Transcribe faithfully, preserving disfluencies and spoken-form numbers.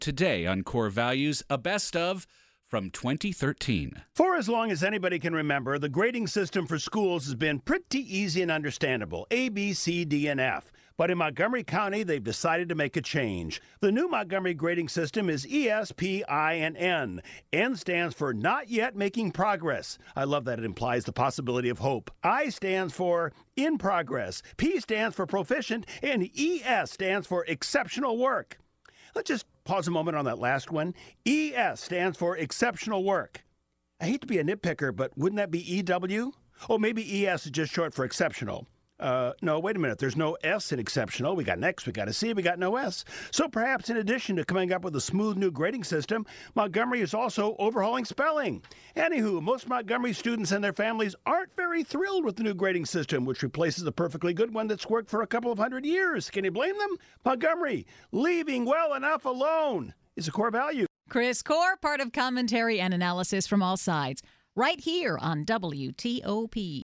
Today on Core Values, a best of from twenty thirteen. For as long as anybody can remember, the grading system for schools has been pretty easy and understandable, A, B, C, D, and F. But in Montgomery County, they've decided to make a change. The new Montgomery grading system is E, S, P, I, and N. N stands for not yet making progress. I love that it implies the possibility of hope. I stands for in progress. P stands for proficient, and E S stands for exceptional work. Let's just pause a moment on that last one. E S stands for exceptional work. I hate to be a nitpicker, but wouldn't that be E W? Oh, maybe E S is just short for exceptional. Uh, no, wait a minute. There's no S in exceptional. We got an X, we got a C, we got no S. So perhaps in addition to coming up with a smooth new grading system, Montgomery is also overhauling spelling. Anywho, most Montgomery students and their families aren't very thrilled with the new grading system, which replaces a perfectly good one that's worked for a couple of hundred years. Can you blame them? Montgomery, leaving well enough alone is a core value. Chris Core, part of commentary and analysis from all sides, right here on W T O P.